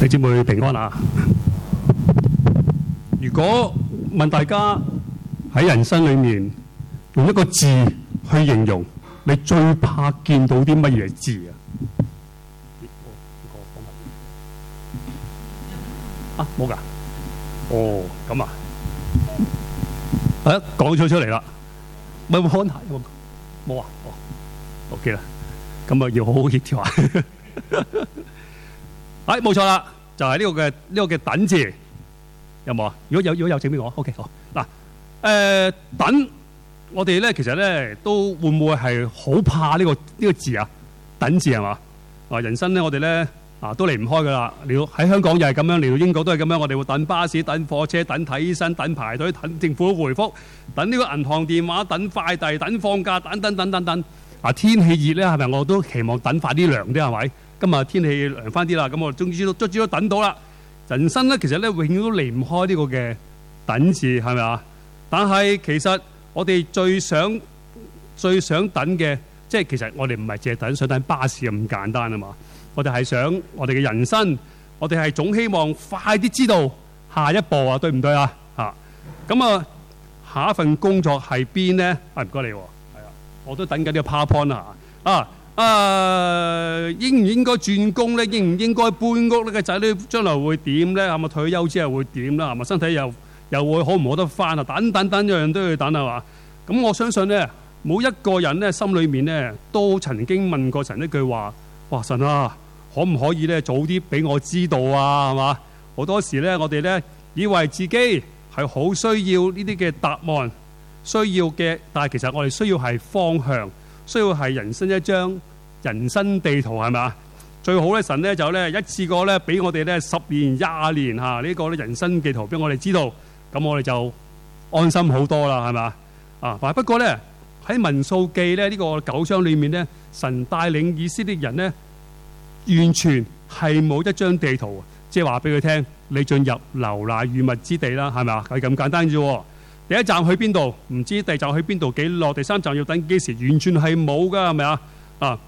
弟兄姊妹平安啊！如果問大家喺人生裏面用一個字去形容，你最怕見到啲乜嘢字啊？冇㗎？哦，咁啊！講咗出嚟啦，冇安排冇啊？哦 ，OK 啦，咁啊要好好協調啊！冇錯啦，就係呢個嘅等字，有冇啊？如果有請俾我 ，OK 好。嗱，等我哋咧，其實咧都會唔會係好怕呢個字啊？等字係嘛？人生咧我哋咧都離唔開噶啦。喺香港又係咁樣，嚟到英國都係咁樣。我哋會等巴士、等火車、等睇醫生、等排隊、等政府回覆、等呢個銀行電話、等快遞、等放假、等。天氣熱咧，係咪我都期望等快啲涼啲係咪？今日天氣涼翻啲啦，咁我終於都等到啦。人生咧，其實咧永遠都離唔開呢個嘅等字，係咪啊？但係其實我哋最想等嘅，即係其實我哋唔係淨係想等巴士咁簡單啊嘛。我哋係想我哋嘅人生，我哋係總希望快啲知道下一步啊，對唔對啊？咁啊，下一份工作係邊咧？唔該你，係啊，我都等緊呢個 PowerPoint 應唔應該轉工咧？應唔應該搬屋咧？個仔女將來會點咧？係咪退休之後會點啦？係咪身體又會好唔好得翻啊？等，樣樣都要等係嘛？咁我相信咧，每一個人咧心裏面咧都曾經問過神一句話：哇，神啊，可唔可以咧早啲俾我知道啊？係嘛？好多時咧，我哋咧以為自己係好需要呢啲嘅答案，需要嘅，但係其實我哋需要係方向。需要係人生一張人生地圖係咪？最好咧，神咧就咧一次過咧俾我哋咧10年、20年呢個咧人生地圖俾我哋知道，咁我哋就安心好多啦，係咪？不過咧喺民數記咧呢個9章裏面咧，神帶領以色列人咧完全係冇一張地圖，即係話俾佢聽，你進入流奶與蜜之地啦，係咪啊？係咁簡單啫。第一站去邊度？唔知第二站去邊度？幾耐？第三站要等幾時？完全係冇噶，係咪啊？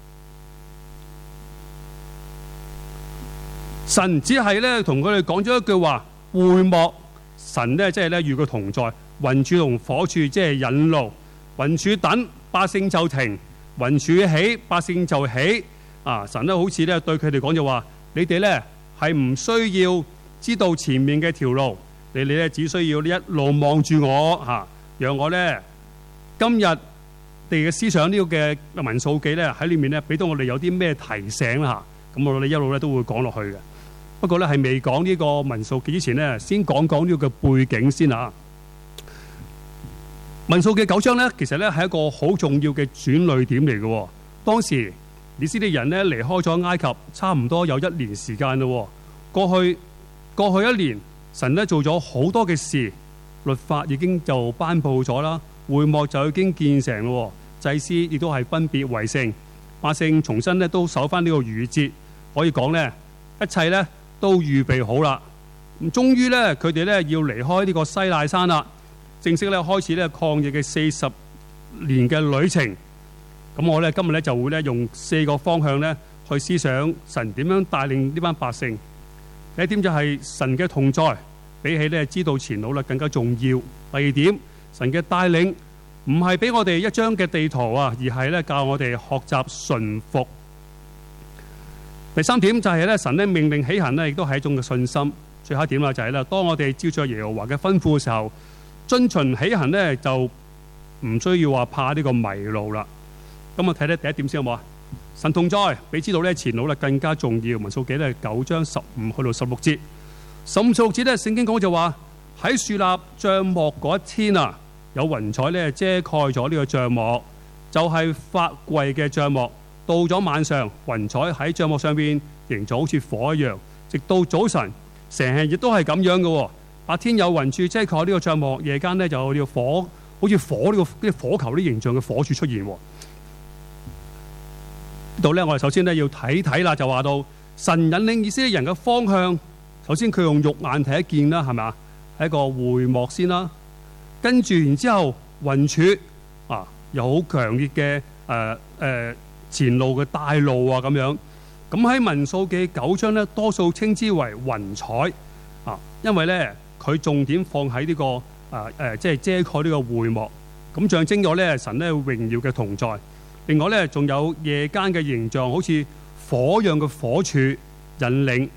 神只係咧同佢哋講咗一句話：會幕神咧，即係咧與佢同在，雲柱同火柱即係引路，雲柱等百姓就停，雲柱起百姓就起。神咧好似咧對佢哋講就話：你哋咧係唔需要知道前面嘅條路。你哋咧只需要呢一路望住我讓我咧今日哋嘅思想呢個嘅民數記咧喺裏面咧俾到我哋有啲咩提醒啦咁我哋一路咧都會講落去嘅。不過咧係未講呢個民數記之前咧，先講呢個嘅背景先民數記9章咧，其實咧係一個好重要嘅轉捩點嚟嘅。當時以色列人咧離開咗埃及，差唔多有1年時間咯。過去1年。神咧做咗好多嘅事，律法已經就頒布咗啦，會幕就已經建成咯，祭司亦都係分別為聖，百姓重新咧都守翻呢個逾越節，可以講咧一切咧都預備好啦。咁終於咧佢哋咧要離開呢個西奈山啦，正式咧開始咧曠野嘅40年嘅旅程。咁我咧今日咧就會咧用4個方向咧去思想神點樣帶領呢班百姓。第一點就係神嘅同在，比起咧知道前路啦更加重要。第二點，神嘅帶領唔係俾我哋一張嘅地圖而係咧教我哋學習順服。第三點就係咧神咧命令起行咧，亦都係一種嘅信心。最後一點啦就係咧，當我哋照着耶和華嘅吩咐嘅時候，遵循起行咧，就唔需要話怕呢個迷路啦。咁我睇睇第一點先好冇啊？神同在，俾知道咧前路咧更加重要。民數記咧9章15去到16節，15、16節咧聖經講就話喺樹立帳幕嗰一天有雲彩咧遮蓋咗呢個帳幕，就係法櫃嘅帳幕。到咗晚上，雲彩喺帳幕上邊形狀好似火一樣，直到早晨，成日亦都係咁樣嘅。白天有雲柱遮蓋呢個帳幕，夜間咧就有呢個火，好似火呢個火球啲形象嘅火柱出現。度咧，我哋首先咧要睇睇啦，就話到神引領以色列人嘅方向。首先佢用肉眼睇一見啦，係咪啊？係一個會幕先啦。跟住然之後雲柱有好強烈嘅前路嘅帶路咁樣。 咁喺民數記9章咧，多數稱之為雲彩因為咧佢重點放喺呢個即係遮蓋呢個會幕，咁象徵咗咧神咧榮耀嘅同在。另外咧仲有夜間嘅形象，好似火樣嘅火柱引領，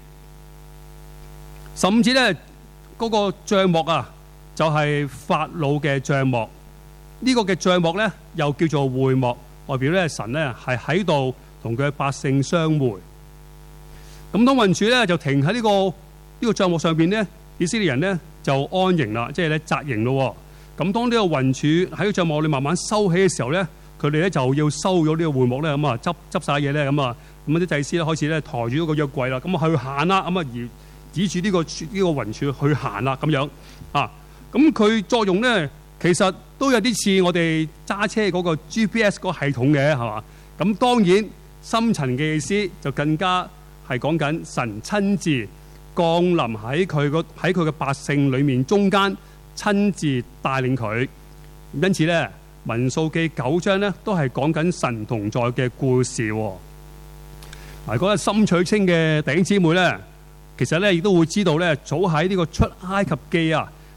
甚至咧嗰個帳幕就係法老嘅帳幕。呢個嘅帳幕咧又叫做會幕，代表咧神咧係喺度同佢嘅百姓相會。咁當雲柱咧就停喺呢個帳幕上邊咧，以色列人咧就安營啦，即係咧紮營咯。咁當呢個雲柱喺個帳幕裏慢慢收起嘅時候咧，佢哋咧就要收咗呢個會幕咧，咁執晒嘢咧，咁啲祭司咧開始咧抬住嗰個約櫃啦，咁去行啦，咁而指住呢個雲柱去行啦，咁樣咁佢作用咧其實都有啲似我哋揸車嗰個 GPS 嗰個系統嘅，係嘛？咁當然深層嘅意思就更加係講緊神親自降臨喺佢嘅百姓裏面中間，親自帶領佢。因此咧，民數記9章咧都係講緊神同在嘅故事。嗱，嗰個心水清嘅弟兄姊妹咧，其實咧亦都會知道咧，早喺呢個出埃及記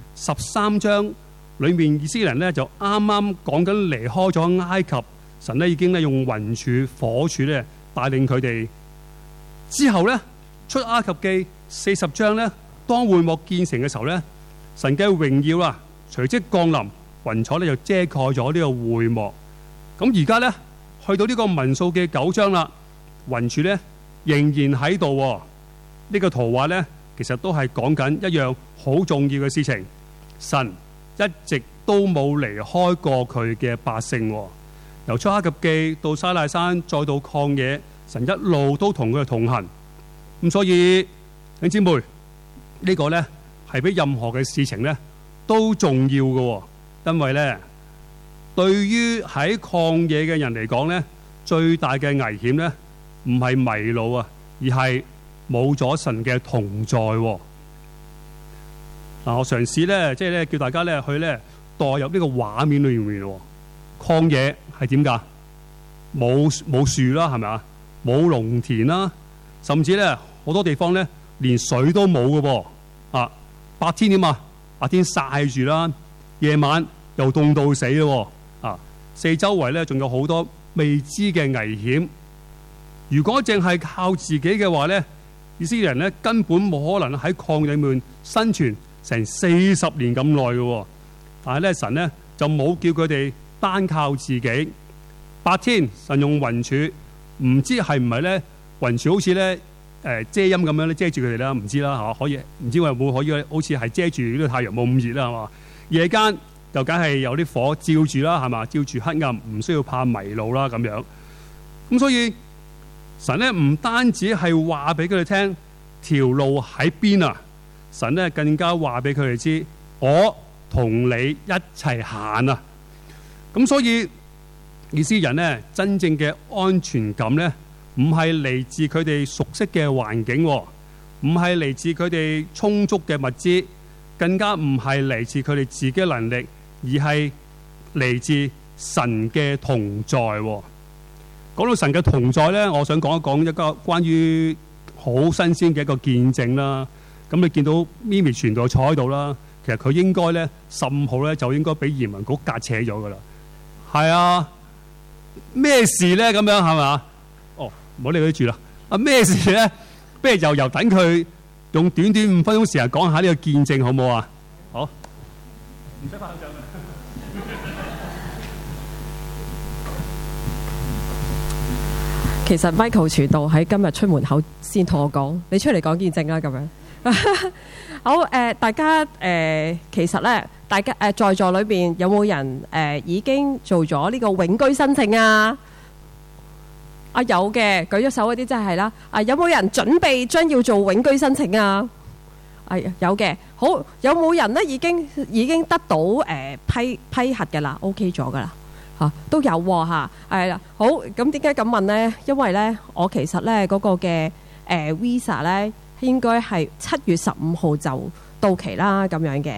13章裏面，以色列人咧就啱啱講緊離開咗埃及，神咧已經咧用雲柱、火柱咧帶領佢哋。之後咧出埃及記40章咧，當會幕建成嘅時候咧，神嘅榮耀隨即降臨，雲彩咧就遮蓋咗呢個會幕。咁而家咧去到呢個民數記9章啦，雲柱咧仍然喺度。呢個圖畫咧其實都係講緊一樣好重要嘅事情，神一直都冇離開過佢嘅百姓。由出埃及記到西奈山，再到曠野，神一路都同佢哋同行。咁所以弟兄姊妹，呢個咧係比任何嘅事情咧都重要嘅。因為咧對於喺曠野嘅人嚟講咧，最大嘅危險咧唔係迷路而係冇咗神嘅同在。我嘗試咧即係咧叫大家咧去咧代入呢個畫面裏面。曠野係點噶？冇樹啦，係咪啊？冇農田啦，甚至咧好多地方咧連水都冇嘅噃。白天點啊？白天曬住啦，夜晚又凍到死咯。四周圍咧仲有好多未知嘅危險。如果淨係靠自己嘅話咧，以色列人咧根本冇可能喺曠野裏面生存成40年咁耐嘅。但係咧神咧就冇叫佢哋單靠自己。白天神用雲柱，唔知係唔係咧雲柱好似咧遮陰咁樣咧遮住佢哋啦，唔知啦嚇，可以唔知我有冇可以好似係遮住呢個太陽冇咁熱啦，係嘛？夜間就梗係有啲火照住啦，係嘛？照住黑暗，唔需要怕迷路啦咁樣。咁所以神咧唔單止係話俾佢哋聽條路喺邊神咧更加話俾佢哋知，我同你一齊行咁所以以色列人咧真正嘅安全感咧，唔係嚟自佢哋熟悉嘅環境，唔係嚟自佢哋充足嘅物資，更加唔係嚟自佢哋自己嘅能力，而係嚟自神嘅同在。講到神嘅同在咧，我想講一講一個關於好新鮮嘅一個見證啦。咁你見到咪咪傳道坐喺度啦，其實佢應該咧15號咧就應該俾移民局隔扯咗噶啦。係啊，咩事咧？咁樣係咪？哦，唔好理佢住啦。咩事咧？不如由等佢用短短5分鐘時間講下呢個見證，好唔好啊？好，唔使拍口掌嘅。 其實 Michael 傳道喺今日出門口先同我講，你出嚟講見證啦咁樣。好大家其實咧，大家在座裏邊有冇人已經做咗呢個永居申請啊？有嘅，舉咗手嗰啲真係啦。有冇人準備將要做永居申請啊？有嘅。好，有冇人咧已經得到批核嘅啦 ？OK 咗噶啦。都有喎，係啦。好，咁點解咁問呢？因為咧，我其實咧嗰個嘅Visa 咧應該係7月15號就到期啦，咁樣嘅。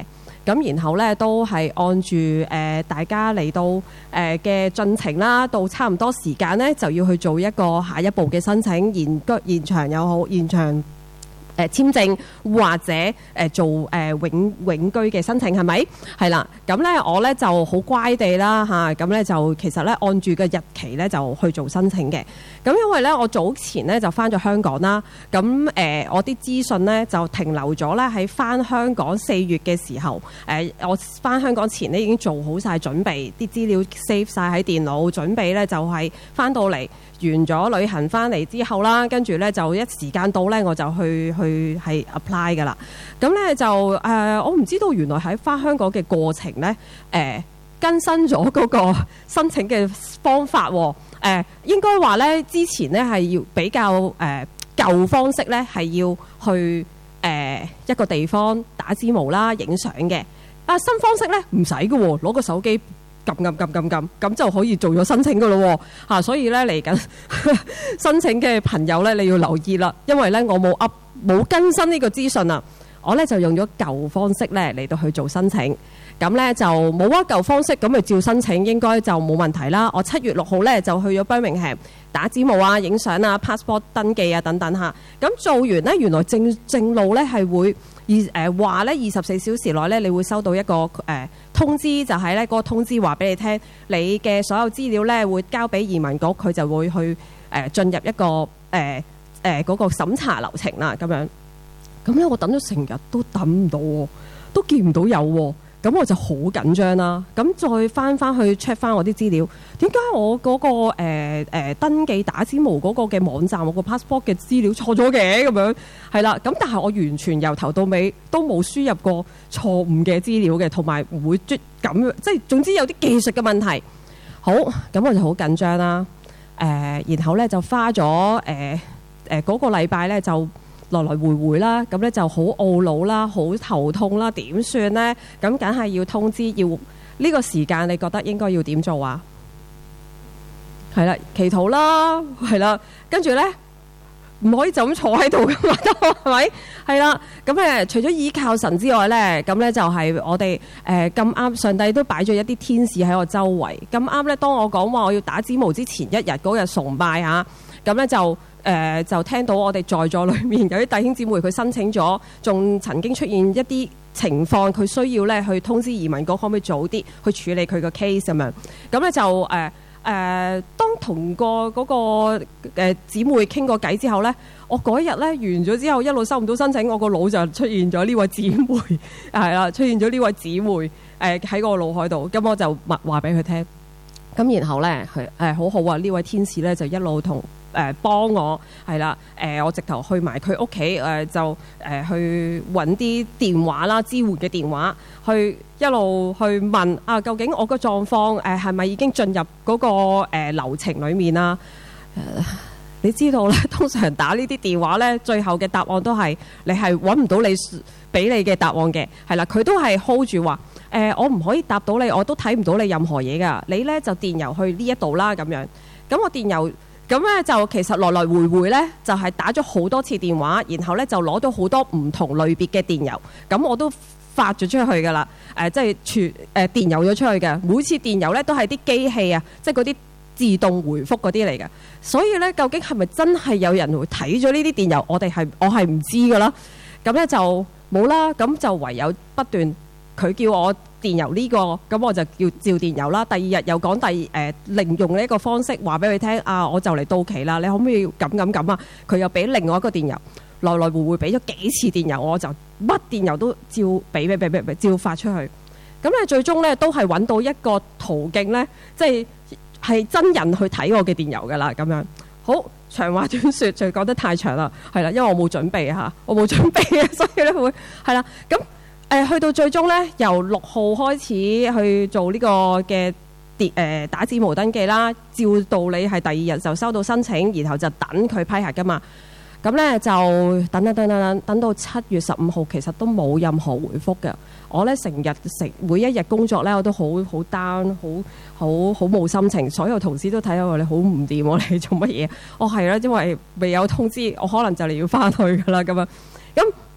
咁然後咧都係按住大家嚟到嘅進程啦，到差唔多時間咧就要去做一個下一步嘅申請，延長又好，延長簽證或者做永居嘅申請係咪？係啦，咁咧我咧就好乖地啦嚇，咁咧就其實咧按住個日期咧就去做申請嘅。咁因為咧我早前咧就翻咗香港啦，咁我啲資訊咧就停留咗咧喺翻香港4月嘅時候，我翻香港前咧已經做好晒準備，啲資料 save 晒喺電腦，準備咧就係翻到嚟。完咗旅行翻嚟之後啦，跟住咧就一時間到咧，我就去係 apply 噶啦。咁咧就我唔知道原來喺翻香港嘅過程咧，更新咗嗰個申請嘅方法喎。應該話咧，之前咧係要比較舊方式咧，係要去一個地方打指模啦、影相嘅。新方式咧唔使嘅喎，攞個手機。撳咁就可以做咗申請噶咯喎，所以咧嚟緊申請嘅朋友咧，你要留意啦，因為咧我冇更新呢個資訊啊，我咧就用咗舊方式咧嚟到去做申請，咁咧就冇舊方式咁咪照申請，應該就冇問題啦。我7月6號咧就去咗 Birmingham 打指模啊、影相啊、passport 登記啊等等嚇，咁做完咧原來正路咧係會。話咧24小時內咧，你會收到一個通知，就係咧嗰個通知話俾你聽，你嘅所有資料咧會交俾移民局，佢就會去進入一個嗰個審查流程啦咁樣。咁咧我等咗成日都等唔到喎，都見唔到有喎。咁我就好緊張啦。咁再翻去 check 翻我啲資料，點解我嗰個登記打指模嗰個嘅網站，我個 passport 嘅資料錯咗嘅咁樣？係啦，咁但係我完全由頭到尾都冇輸入過錯誤嘅資料嘅，同埋唔會咁即係總之有啲技術嘅問題。好，咁我就好緊張啦。然後咧就花咗嗰個禮拜咧就來來回回啦，咁咧就好懊惱啦，好頭痛啦，點算呢？咁梗係要通知，要呢個時間，你覺得應該要點做啊？係啦，祈禱啦，係啦，跟住咧唔可以就咁坐喺度噶嘛，係咪？係啦，咁除咗依靠神之外咧，咁咧就係我哋咁啱，上帝都擺咗一啲天使喺我周圍。咁啱咧，當我講話我要打指模之前一日嗰日崇拜嚇，咁咧就聽到我哋在座裏面有啲弟兄姊妹佢申請咗，仲曾經出現一啲情況，佢需要咧去通知移民局可唔可以早啲去處理佢個 case 咁樣。咁咧就當同個嗰個姊妹傾過偈之後咧，我嗰日咧完咗之後一路收唔到申請，我個腦就出現咗呢位姊妹係啦，出現咗呢位姊妹喺個腦海度，咁我就話俾佢聽。咁然後咧佢好好啊，呢位天使咧就一路同幫我係啦，我直頭去埋佢屋企就去揾啲電話啦，支援嘅電話，去一路去問啊，究竟我個狀況係咪已經進入嗰個流程裡面啊？你知道咧，通常打呢啲電話咧，最後嘅答案都係你係揾唔到你俾你嘅答案嘅，係啦，佢都係 hold 住話我唔可以答到你，我都睇唔到你任何嘢㗎，你咧就電郵去呢一度啦咁樣。咁我電郵咁咧就其實來來回回咧就係打咗好多次電話，然後咧就攞到好多唔同類別嘅電郵，咁我都發咗出去㗎啦，即係電郵咗出去嘅。每次電郵咧都係啲機器啊，即係嗰啲自動回覆嗰啲嚟嘅。所以咧，究竟係咪真係有人會睇咗呢啲電郵？我係唔知㗎啦。咁咧就冇啦，咁就唯有不斷佢叫我電郵呢個，咁我就叫照電郵啦。第二日又講另用呢一個方式話俾佢聽啊，我就嚟到期啦，你可唔可以咁啊？佢又俾另外一個電郵，來來回回俾咗幾次電郵，我就乜電郵都照俾照發出去。咁咧最終咧都係揾到一個途徑咧，即係真人去睇我嘅電郵㗎啦。咁樣好，長話短説，就講得太長啦，係啦，因為我冇準備嚇，我冇準備嘅，所以咧會係啦咁。去到最終咧，由6號開始去做呢個嘅打指模登記啦，照道理係第二日就收到申請，然後就等佢批核噶嘛。咁咧就等到7月15號，其實都冇任何回覆嘅。我咧每一日工作咧，我都好 down， 好冇心情。所有同事都睇到我，你好唔掂，我哋做乜嘢？我係啦，因為未有通知，我可能就嚟要翻去噶啦咁樣。咁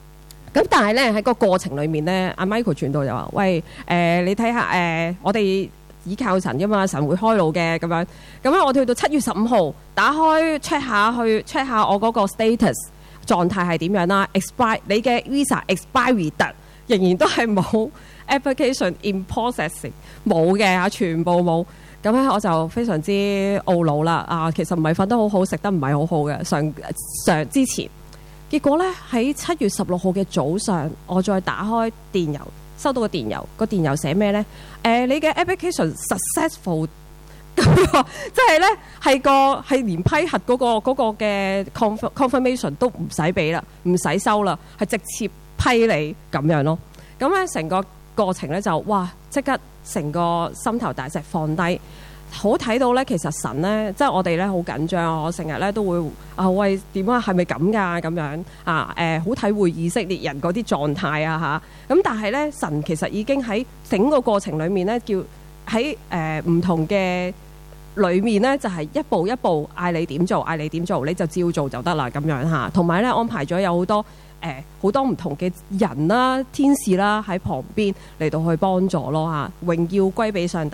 咁但係咧喺個過程裏面咧，阿 Michael 傳道就話：喂，你睇下我哋倚靠神噶嘛，神會開路嘅咁樣。咁咧我哋去到7月15號打開 check 下我嗰個 status 狀態係點樣啦 ，expire 你嘅 visa expiry 仍然都係冇 application in processing 冇嘅嚇，全部冇。咁咧我就非常之懊惱啦。其實唔係瞓得好好，食得唔係好好嘅上之前。結果咧喺7月16號嘅早上，我再打開電郵，收到個電郵寫咩咧？你嘅 application successful， 即係咧係連批核嗰個嘅 confirmation 都唔使俾啦，唔使收啦，係直接批你咁樣咯。咁咧成個過程咧就哇，即刻成個心頭大石放低。好睇到咧，其實神咧，即係我哋咧好緊張，我成日咧都會喂點啊，係咪咁㗎咁樣好體會以色列人嗰啲狀態啊嚇。咁但係咧，神其實已經喺整個過程裡面咧，叫喺唔同嘅裏面咧，就係一步一步嗌你點做，你就照做就得啦咁樣嚇。同埋咧安排咗有好多唔同嘅人啦、天使啦喺旁邊嚟到去幫助咯嚇。榮耀歸俾上帝。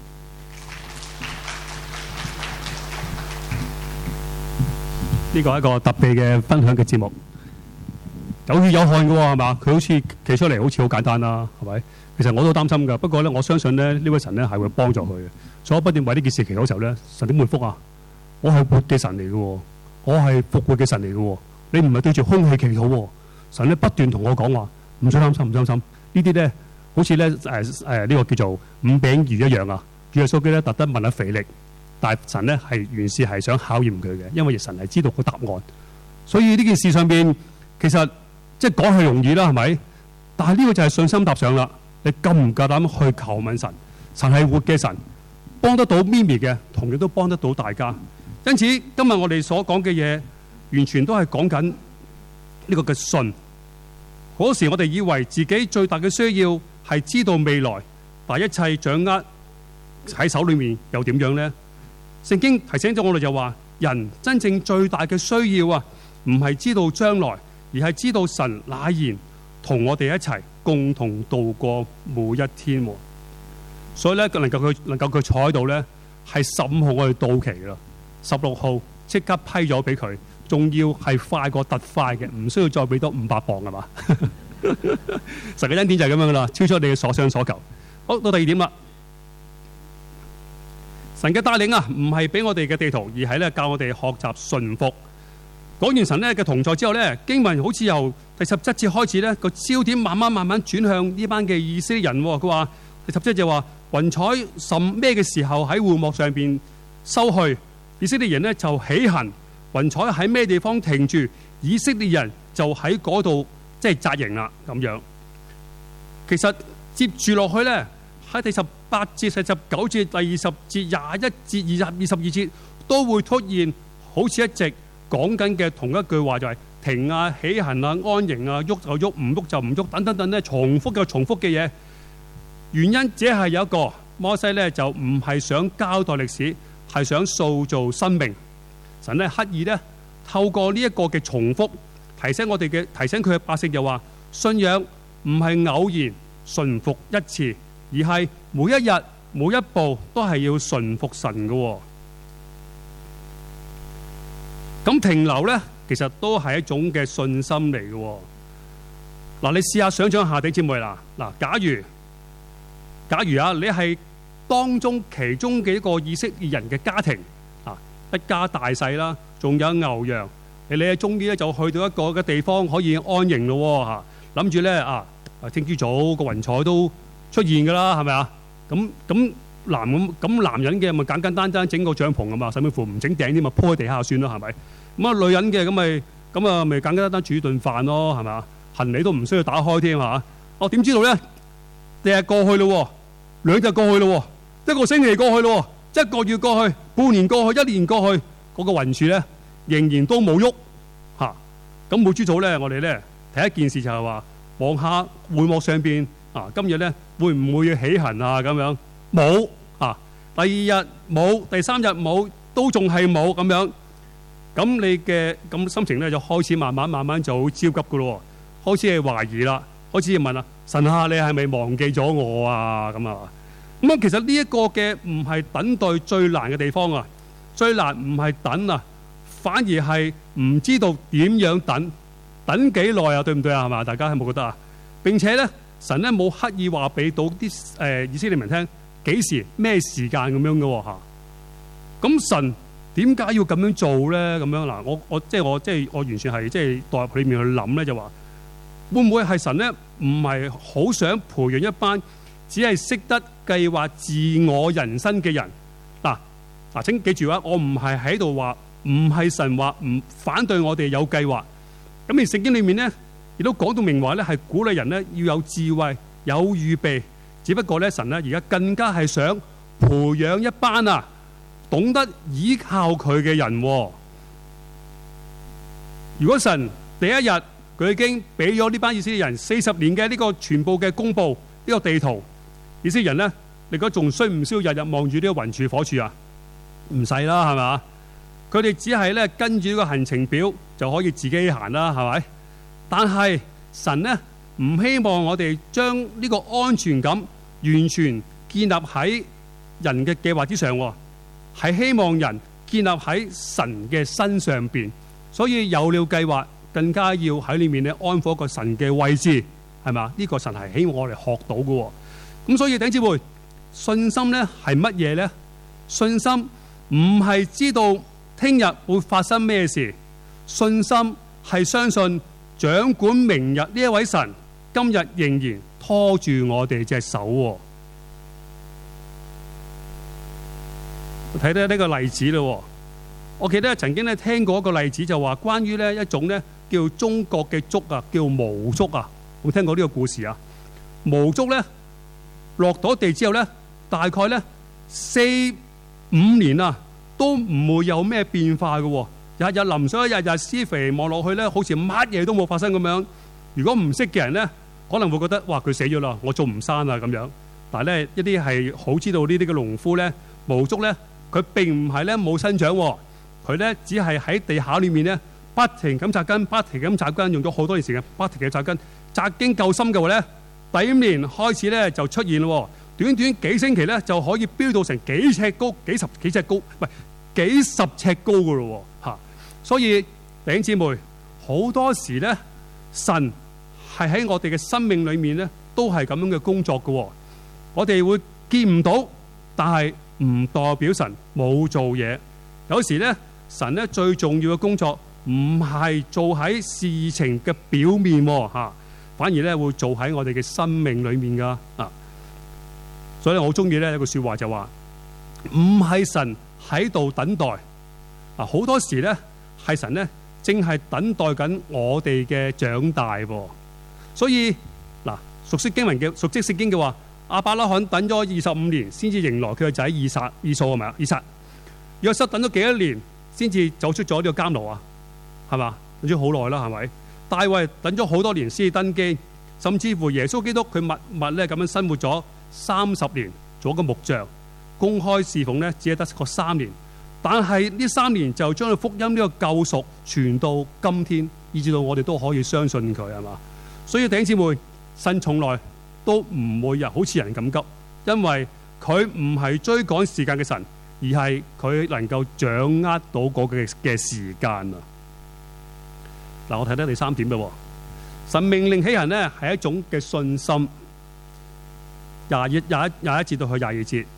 呢個係一個特別嘅分享嘅節目，有血有汗嘅喎，係嘛？佢好似企出嚟，好似好簡單啦，係咪？其實我都擔心㗎，不過咧，我相信咧呢位神咧係會幫助佢嘅。所以我不斷為呢件事祈禱嘅時候咧，神點回覆啊？我係活嘅神嚟嘅喎，我係復活嘅神嚟嘅喎。你唔係對住空氣祈禱喎，神咧不斷同我講話，唔使擔心，唔擔心。呢啲咧好似咧呢個叫做五餅魚一樣啊。主耶穌基督咧特登問下腓力。但神咧係原是係想考驗佢嘅，因為神係知道個答案，所以呢件事上邊其實即係講係容易啦，係咪？但係呢個就係信心搭上啦。你夠唔夠膽去求問神？神係活嘅神，幫得到咪咪嘅，同樣都幫得到大家。因此今日我哋所講嘅嘢，完全都係講緊呢個嘅信。好多時我哋以為自己最大嘅需要係知道未來，但一切掌握喺手裏面又點樣呢？聖經提醒咗我哋就話，人真正最大嘅需要啊，唔係知道將來，而係知道神乃然同我哋一齊共同度過每一天。所以咧，能夠佢坐喺度咧，係15號我哋到期啦，16號即刻批咗俾佢，仲要係快過特快嘅，唔需要再俾多500磅係嘛？神嘅恩典就係咁樣噶啦，超出你嘅所想所求。好，到第二點啦。神嘅帶領啊，唔係俾我哋嘅地圖，而係咧教我哋學習順服。講完神咧嘅同在之後咧，經文好似由第17節開始咧，個焦點慢慢轉向呢班嘅以色列人。佢話第17節就話雲彩甚咩嘅時候喺會幕上邊收去，以色列人咧就起行。雲彩喺咩地方停住，以色列人就喺嗰度即係紮營啦咁樣。其實接住落去咧。喺第18節、19節、第20節、21節、22節都會出現好似一直講緊嘅同一句話，就係停啊、起行啊、安營啊、喐就喐，唔喐就唔喐，等等等咧，重複嘅嘢。原因只係有一個，摩西咧就唔係想交代歷史，係想塑造生命。神咧刻意咧透過呢一個嘅重複，提醒佢嘅百姓就話：信仰唔係偶然順服一次。而係每一日每一步都係要順服神嘅。咁停留咧，其實都係一種嘅信心嚟嘅。嗱，你試下想象下弟兄姊妹啦。嗱，假如啊，你係當中其中嘅一個以色列人嘅家庭啊，一家大細啦，仲有牛羊，你終於咧就去到一個嘅地方可以安營咯嚇。諗住咧聽朝早個雲彩都出現噶啦，係咪啊？咁男人嘅咪簡簡單單整個帳篷啊嘛，甚至乎唔整頂添嘛，鋪喺地下算啦，係咪？咁啊，女人嘅咪簡簡單單煮頓飯咯，係咪啊？行李都唔需要打開添嚇。我點知道咧？第日過去咯，2日過去咯，1個星期過去咯，1個月過去，半年過去，1年過去，嗰個雲柱咧仍然都冇喐嚇。咁每朝早咧，我哋咧第一件事就係話望下會幕上邊。今日咧會唔會起行啊？咁樣冇啊，第2日冇，第3日冇，都仲係冇咁樣。咁你嘅心情咧就開始慢慢就好焦急噶咯。 開始係懷疑啦，開始問啦，神啊，你係咪忘記咗我啊？咁啊，其實呢一個嘅唔係等待最難嘅地方啊，最難唔係等啊，反而係唔知道點樣等幾耐啊？對唔對啊？係嘛？大家有冇覺得啊？並且咧，神咧冇刻意話俾到啲以色列民聽幾時咩時間咁樣嘅喎嚇。咁神點解要咁樣做咧？咁樣嗱，我完全係代入裏面去諗咧，就話會唔會係神咧唔係好想培養一班只係識得計劃自我人生嘅人？嗱，請記住啊，我唔係喺度話唔係神話唔反對我哋有計劃。咁而聖經裏面咧亦都講到明話咧，係鼓勵人咧要有智慧、有預備。只不過咧，神咧而家更加係想培養一班懂得依靠佢嘅人。如果神第一日佢已經俾咗呢班以色列人40年嘅呢個全部嘅公佈呢個地圖，以色列人咧，你覺得仲需唔需要日日望住呢個雲柱火柱啊？唔使啦，係嘛？佢哋只係咧跟住呢個行程表就可以自己行啦，係咪？但係神咧唔希望我哋將呢個安全感完全建立喺人嘅計劃之上，係希望人建立喺神嘅身上邊。所以有了計劃，更加要喺裏面咧安撫一個神嘅位置，係嘛？呢個神係希望我哋學到嘅。咁所以弟兄姊妹，信心咧係乜嘢咧？信心唔係知道聽日會發生咩事，信心係相信掌管明日呢一位神，今日仍然拖住我哋隻手。我睇到呢個例子咯。我記得曾經咧聽過一個例子，就話關於咧一種咧叫中國嘅竹啊，叫毛竹啊。有冇聽過呢個故事啊？毛竹咧落咗地之後咧，大概咧4-5年啊，都唔會有咩變化嘅。日日淋水，日日施肥，望落去咧，好似乜嘢都冇發生咁樣。如果唔識嘅人咧，可能會覺得哇，佢死咗啦，我種唔生啊咁樣。但係咧，一啲係好知道呢啲嘅農夫咧，毛竹咧，佢並唔係咧冇生長，佢咧只係喺地下裏面咧不停咁扎根，不停咁扎根，用咗好多年時間，不停嘅扎根，扎經夠深嘅話咧，第5年開始咧就出現咯。短短幾星期咧就可以飆到成幾尺高，幾十尺高，唔係幾十尺高噶咯嚇。所以弟兄姊妹，好多時咧，神係喺我哋嘅生命裏面咧，都係咁樣嘅工作嘅。我哋會見唔到，但係唔代表神冇做嘢。有時咧，神咧最重要嘅工作唔係做喺事情嘅表面嚇，反而咧會做喺我哋嘅生命裏面噶啊。所以我好中意咧一句說話就話，唔係神喺度等待啊，好多時咧係神咧正係等待緊我哋嘅長大。所以嗱，熟悉聖經嘅話，亞伯拉罕等咗25年先至迎來佢個仔以掃，係咪啊？以撒。約瑟等咗幾多年先至走出咗呢個監牢啊？係嘛？等咗好耐啦，係咪？大衛等咗好多年先至登基，甚至乎耶穌基督佢默默咧咁樣生活咗30年，做個木匠，公開侍奉咧只係得個3年，但係呢3年就將佢福音呢個救贖傳到今天，以至到我哋都可以相信佢，係嘛？所以弟兄姊妹，神從來都唔會好似人咁急，因為佢唔係追趕時間嘅神，而係佢能夠掌握到嗰個嘅時間啊！嗱，我睇睇第3點啦。神命令起行咧係一種嘅信心。21節到去22節，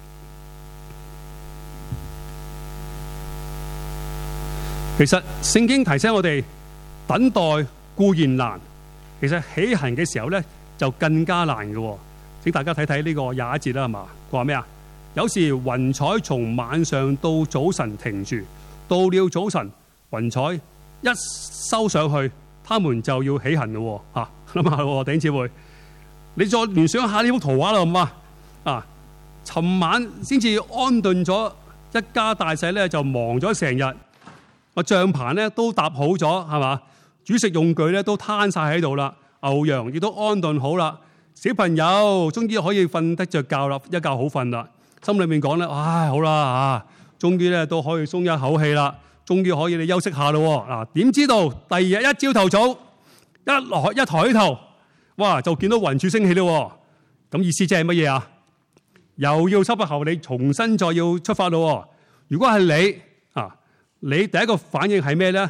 其實聖經提醒我哋，等待固然難，其實起行嘅時候咧就更加難嘅。請大家睇睇呢個21節啦，係嘛？佢話咩啊？有時雲彩從晚上到早晨停住，到了早晨雲彩一收上去，他們就要起行咯。吓，諗下喎，弟兄姊妹，你再聯想下呢幅圖畫啦，咁啊，尋晚先至安頓咗一家大細咧，就忙咗成日，個帳棚咧都搭好咗，係嘛？煮食用具咧都攤晒喺度啦，牛羊亦都安頓好啦，小朋友終於可以瞓得着覺啦，一覺好瞓啦。心裏面講咧，唉，好啦啊，終於咧都可以鬆一口氣啦，終於可以你休息下咯。嗱，點知道第二日一朝頭早一抬起頭，哇，就見到雲柱升起咯。咁意思即係乜嘢啊？又要收不後，你重新再要出發咯。如果係你啊，你第一個反應係咩咧？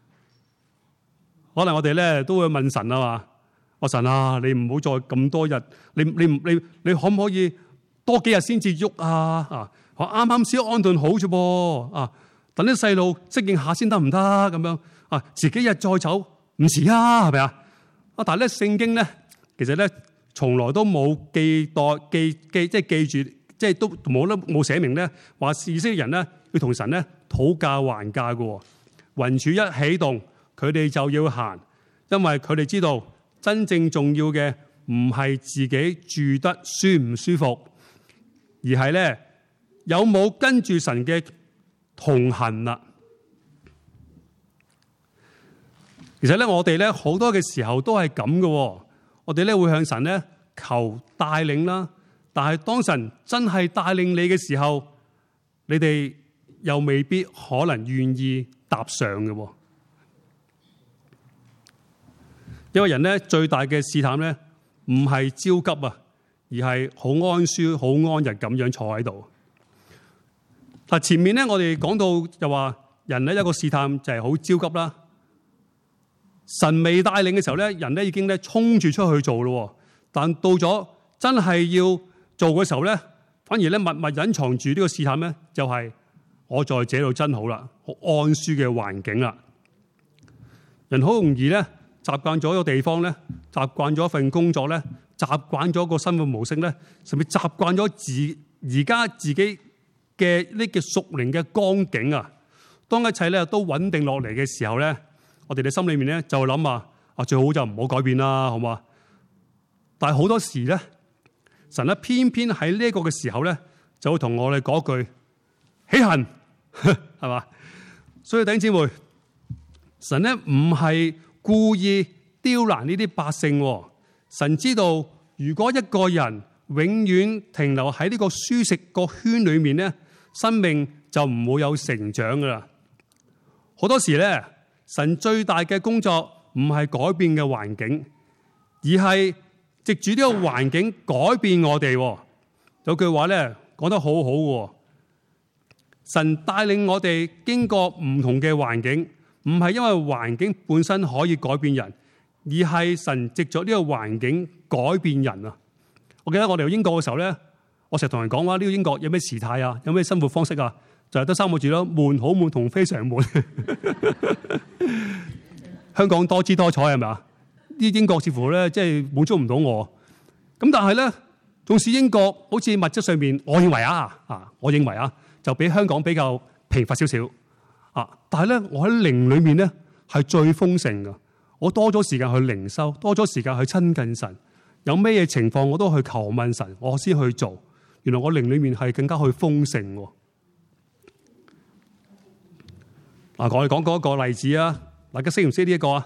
可能我哋咧都會問神啊嘛，我神啊，你唔好再咁多日，你可唔可以多幾日先至喐啊？啊，我啱啱先安頓好啫噃，啊，等啲細路適應下先得唔得？咁樣啊，遲幾日再走唔遲啊，係咪啊？啊，但係咧聖經咧，其實咧從來都冇記住，即係都冇寫明咧話以色列人咧要同神咧討價還價嘅。雲柱一起動，佢哋就要行，因為佢哋知道真正重要嘅唔係自己住得舒唔舒服，而係咧有冇跟住神嘅同行啦。其實咧，我哋咧好多嘅時候都係咁嘅，我哋咧會向神咧求帶領啦，但係當神真係帶領你嘅時候，你哋又未必可能願意踏上嘅。一個人咧最大嘅試探咧，唔係焦急啊，而係好安舒、好安逸咁樣坐喺度。嗱，前面咧我哋講到就話人咧一個試探就係好焦急啦。神未帶領嘅時候咧，人咧已經咧衝住出去做咯。但到咗真係要做嘅時候咧，反而咧默默隱藏住呢個試探咧，就係我在這度真好啦，好安舒嘅環境啦。人好容易咧習慣咗一個地方咧，習慣咗一份工作咧，習慣咗個生活模式咧，甚至習慣咗而家自己嘅呢個屬靈嘅光景啊。當一切咧都穩定落嚟嘅時候咧，我哋嘅心裏面咧就諗啊，最好就唔好改變啦，好嘛？但係好多時咧，神咧偏偏喺呢一個嘅時候咧，就會同我哋講句起行，係嘛？所以弟兄姊妹，神咧唔係故意刁難呢啲百姓，神知道如果一個人永遠停留喺呢個舒適個圈裏面咧，生命就唔會有成長噶啦。好多時咧，神最大嘅工作唔係改變嘅環境，而係藉住呢個環境改變我哋。有句話咧講得好好嘅，神帶領我哋經過唔同嘅環境，唔係因為環境本身可以改變人，而係神藉咗呢個環境改變人啊！我記得我哋去英國嘅時候咧，我成日同人講話呢個英國有咩時態啊，有咩生活方式啊，就係得3個字咯，悶好悶同非常悶。香港多姿多彩係咪啊？啲英國似乎咧即係滿足唔到我。咁但係咧，縱使英國好似物質上面，我認為啊，就比香港比較貧乏少少啊。但係咧，我喺靈裏面咧係最豐盛㗎。我多咗時間去靈修，多咗時間去親近神。有咩嘢情況我都去求問神，我先去做。原來我靈裏面係更加去豐盛。我哋講過一個例子啊，大家識唔識呢一個啊？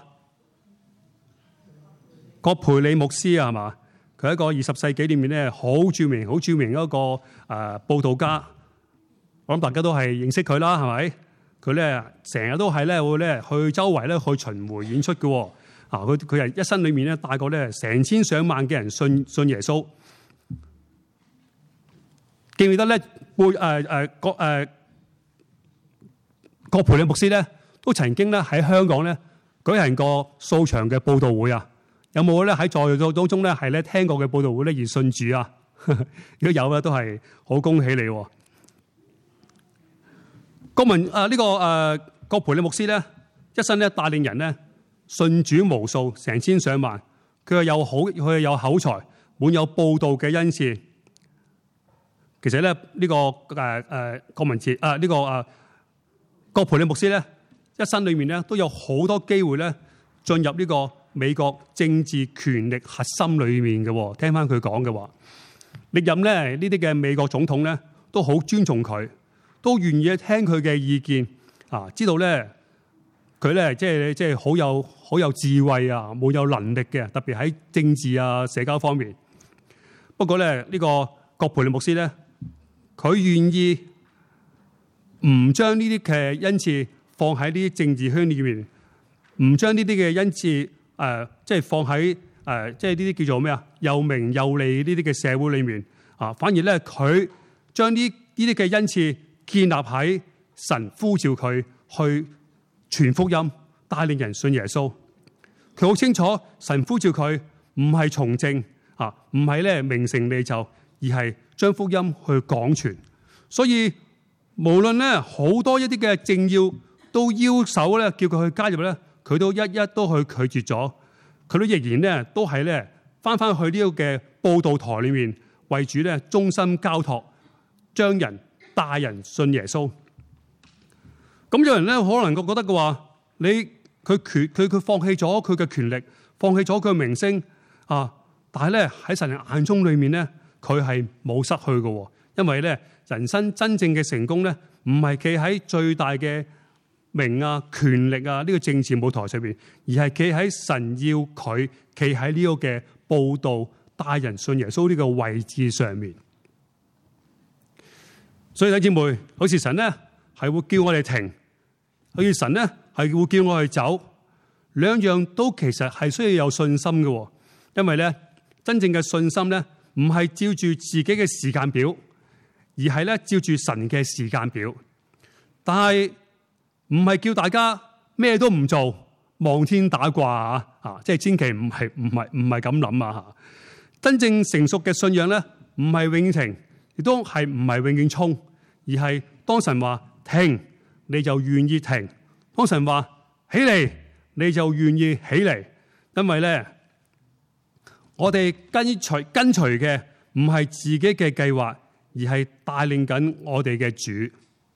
葛培理牧師啊，係嘛？佢係一個20世紀裏面咧好著名一個佈道家。我諗大家都係認識佢啦，係咪？佢咧成日都係咧會咧去周圍咧去巡迴演出嘅。佢係一生裏面咧帶過咧成千上萬嘅人信耶穌。記唔記得咧？葛培理牧師咧都曾經咧喺香港咧舉行過數場嘅佈道會啊！有冇咧喺在座當中咧係咧聽過嘅佈道會咧而信主啊？如果有咧，都係好恭喜你。葛培理牧師咧一生咧帶領人咧信主無數，成千上萬。佢係有口才，滿有佈道嘅恩賜。其實咧葛培理牧師咧一生裏面咧都有好多機會咧進入呢個美國政治權力核心裏面嘅。聽翻佢講嘅話，歷任咧呢啲嘅美國總統咧都好尊重佢，都願意聽佢嘅意見啊，知道咧佢咧即係好有智慧啊，冇有能力嘅，特別喺政治啊社交方面。不過咧呢個葛培理牧師咧，佢願意唔將呢啲嘅恩賜放喺呢啲政治圈裏面，唔將呢啲嘅恩賜即係放喺即係呢啲叫做咩啊？又名又利呢啲嘅社會裏面啊，反而咧佢將呢啲嘅恩賜建立喺神呼召佢去傳福音，帶領人信耶穌。佢好清楚神呼召佢唔係從政啊，唔係咧名成利就，而係將福音去廣傳。所以無論咧好多一啲嘅政要都邀手咧叫佢去加入咧，佢都一一都去拒絕咗。佢都仍然咧都係咧翻去呢個嘅佈道台裏面為主咧忠心交託，將人帶人信耶穌。咁有人咧可能覺得嘅話，佢放棄咗佢嘅權力，放棄咗佢嘅名聲啊！但係咧喺神嘅眼中裏面咧，佢係冇失去嘅，因為咧人生真正嘅成功咧，唔係企喺最大嘅名啊、權力啊呢個政治舞台上邊，而係企喺神要佢企喺呢個嘅佈道帶人信耶穌呢個位置上面。所以弟兄姊妹，好似神咧係會叫我哋停，好似神咧係會叫我哋走，兩樣都其實係需要有信心嘅，因為咧真正嘅信心咧唔係照住自己嘅時間表，而係咧照住神嘅時間表。但係唔係叫大家咩都唔做，望天打卦啊！即係千祈唔係咁諗啊！真正成熟嘅信仰咧，唔係永遠停，亦都係唔係永遠衝，而係當神話停，你就願意停；當神話起嚟，你就願意起嚟。因為咧，我哋跟隨嘅唔係自己嘅計劃，而係帶領緊我哋嘅主。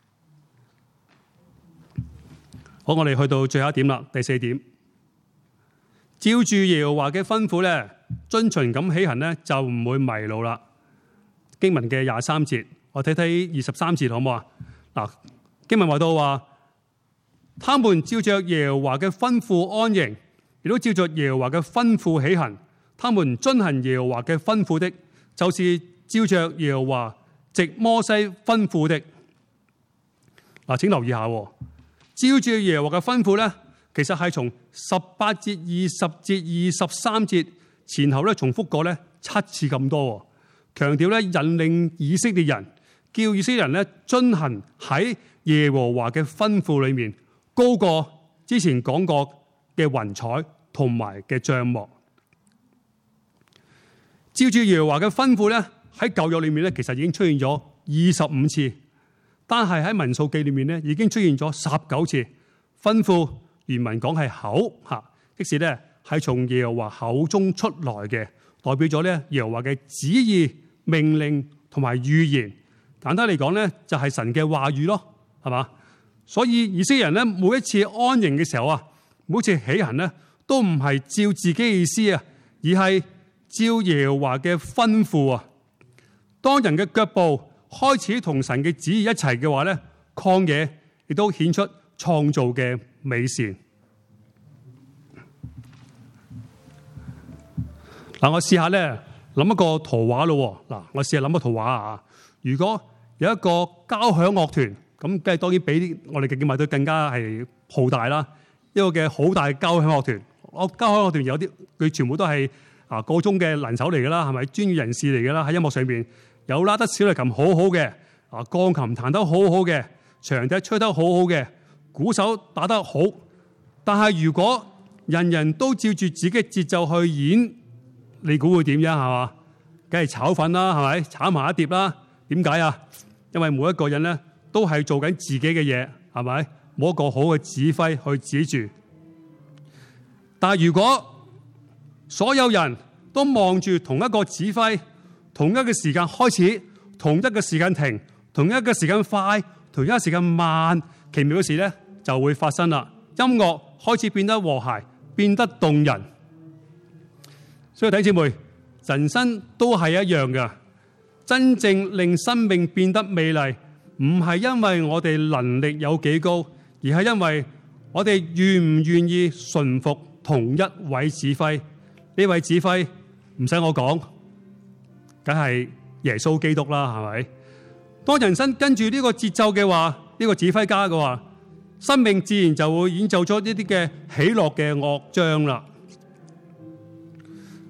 好，我哋去到最後一點啦，第4點，照住耶和華嘅吩咐咧，遵循咁起行咧，就唔會迷路啦。經文嘅23節，我睇睇23節好唔好啊？嗱，經文話到話，他們照着耶和華嘅吩咐安營，亦都照着耶和華嘅吩咐起行。他們遵行耶和華嘅吩咐的，就是照着耶和華藉摩西吩咐的。嗱，請留意下。照住耶和華嘅吩咐咧，其實係從18節、20節、23節前後咧重複過咧7次咁多，強調咧引領以色列人，叫以色列人咧遵行喺耶和華嘅吩咐裏面，高過之前講過嘅雲彩同埋嘅帳幕。照住耶和華嘅吩咐咧，喺舊約裏面咧其實已經出現咗25次。但係喺民數記裏面咧，已經出現咗19次。吩咐原文講係口吓，即是咧係從耶和華口中出來嘅，代表咗咧耶和華嘅旨意、命令同埋預言。簡單嚟講咧，就係神嘅話語咯，係嘛？所以以色列人咧，每一次安營嘅時候啊，每一次起行咧，都唔係照自己嘅意思啊，而係照耶和華嘅吩咐啊。當人嘅腳步開始同神嘅旨意一齊嘅話咧，曠野亦都顯出創造嘅美善。嗱，我試下咧諗一個圖畫咯。嗱，我試下諗個圖畫啊。如果有一個交響樂團，咁梗係當然比我哋嘅敬拜隊更加係浩大啦。一個嘅好大嘅交響樂團，交響樂團有啲佢全部都係個中嘅能手嚟噶啦，係咪專業人士嚟噶啦？喺音樂上邊。有拉得小提琴好好嘅，鋼琴彈得好好嘅，長笛吹得好好嘅，鼓手打得好。但係如果人人都照住自己嘅節奏去演，你估會點樣？係嘛？梗係炒粉啦，係咪？炒埋一碟啦。點解啊？因為每一個人咧都係做緊自己嘅嘢，係咪？冇一個好嘅指揮去指住。但係如果所有人都望住同一個指揮，同一個時間開始，同一個時間停，同一個時間快，同一個時間慢，奇妙嘅事咧就會發生啦。音樂開始變得和諧，變得動人。所以弟兄姊妹，人生都係一樣嘅。真正令生命變得美麗，唔係因為我哋能力有幾高，而係因為我哋願唔願意順服同一位指揮。呢位指揮唔使我講，梗係耶穌基督啦，係咪？當人生跟住呢個節奏嘅話，呢個指揮家嘅話，生命自然就會演奏咗呢啲嘅喜樂嘅樂章啦。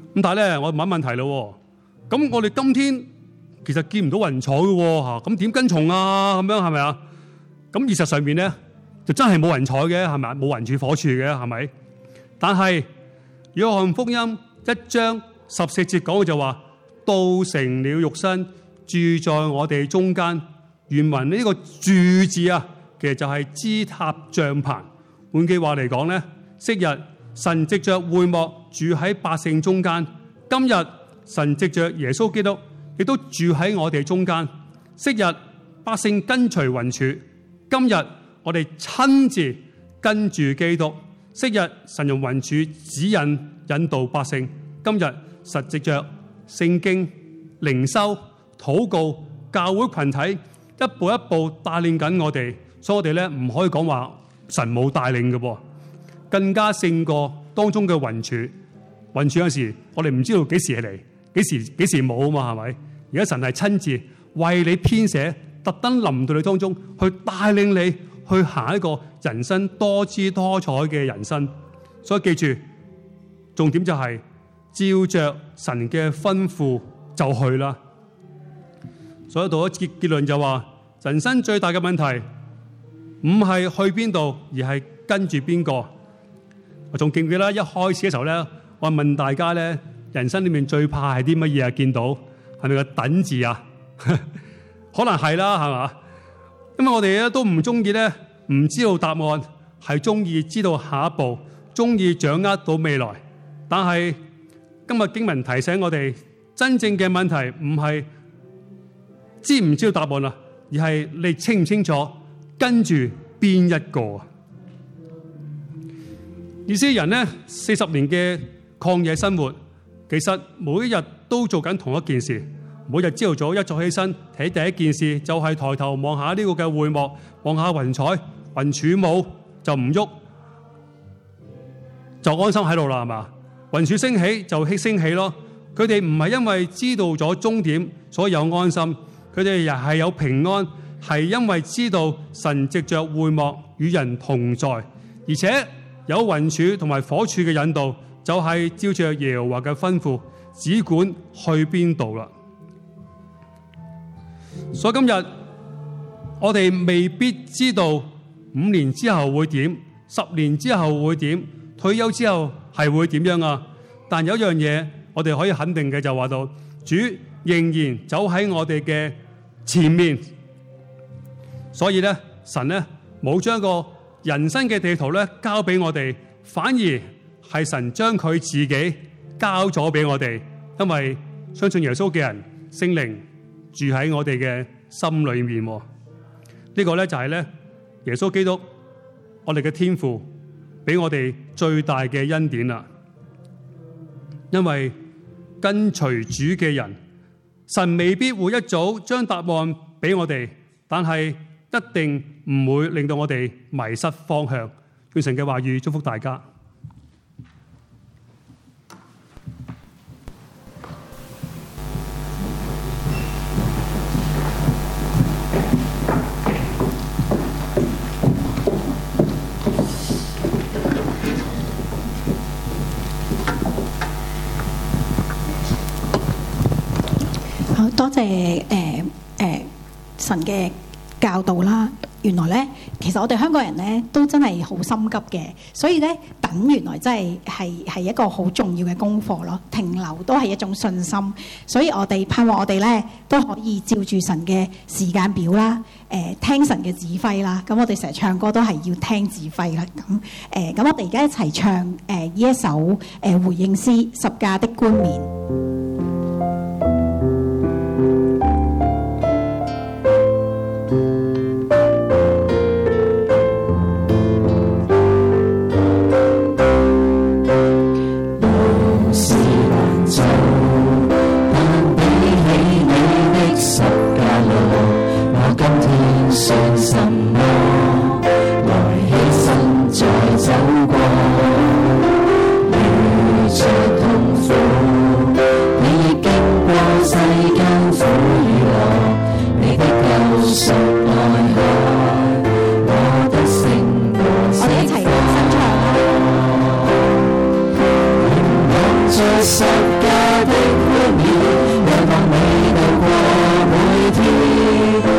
咁但係咧，我問問題咯。咁我哋今天其實見唔到雲彩嘅喎嚇，咁點跟從啊？咁樣係咪啊？咁現實上面咧就真係冇雲彩嘅，係咪啊？冇雲柱火柱嘅，係咪？但係約翰福音1章14節講嘅就話，道成了肉身，住在我哋中間。原文呢個住字啊，其實就係支搭帳棚。換句話嚟講咧，昔日神藉着會幕住喺百姓中間，今日神藉着耶穌基督亦都住喺我哋中間。昔日百姓跟隨雲柱，今日我哋親自跟住基督。昔日神用雲柱指引導百姓，今日實藉着聖經靈修禱告，教會群體一步一步帶領緊我哋，所以我哋咧唔可以講話神冇帶領嘅噃，更加勝過當中嘅雲柱。雲柱有時我哋唔知道幾時嚟，幾時冇啊嘛，係咪？而家神係親自為你編寫，特登臨到你當中去帶領你去行一個人生多姿多彩嘅人生。所以記住，重點就係照着神嘅吩咐就去啦。所以到咗結論就話，人生最大嘅問題唔係去邊度，而係跟住邊個。我仲記唔記得一開始嘅時候咧，我問大家咧，人生裏面最怕係啲乜嘢啊？見到係咪個等字啊？可能係啦，係嘛？因為我哋咧都唔中意咧，唔知道答案，係中意知道下一步，中意掌握到未來。但係今日經文提醒我哋，真正嘅問題唔係知唔知道答案啊，而係你清唔清楚跟住邊一個。以色列人呢40年嘅曠野生活，其實每一日都做緊同一件事。每日朝頭早一早起身，睇第一件事就係抬頭望下呢個嘅會幕，望下雲彩，雲柱冇就唔喐，就安心喺度啦，係嘛？雲柱升起就升起咯。佢哋唔係因為知道咗終點所以有安心，佢哋又係有平安，係因為知道神藉着會幕與人同在，而且有雲柱同埋火柱嘅引導，就係照着耶和華嘅吩咐，只管去邊度啦。所以今日我哋未必知道5年之後會點，10年之後會點，退休之後係會點樣啊？但有一樣嘢我哋可以肯定嘅，就話到主仍然走喺我哋嘅前面。所以咧，神咧冇將個人生嘅地圖咧交俾我哋，反而係神將佢自己交咗俾我哋。因為相信耶穌嘅人，聖靈住喺我哋嘅心裏面。呢個咧就係咧耶穌基督我哋嘅天父俾我哋最大嘅恩典啦。因為跟隨主嘅人，神未必會一早將答案俾我哋，但係一定唔會令到我哋迷失方向。願神嘅話語祝福大家。 好多謝神嘅教導啦。原來咧，其實我哋香港人咧都真係好心急嘅，所以咧等原來真係一個好重要嘅功課咯。停留都係一種信心，所以我哋盼望我哋咧都可以照住神嘅時間表啦，聽神嘅指揮啦。咁我哋成日唱歌都係要聽指揮啦。咁我哋而家一齊唱呢一首回應詩《十架的冠冕》。 算什麼？來犧牲再走過，遇着痛苦，你亦經過世間苦與樂，你的救贖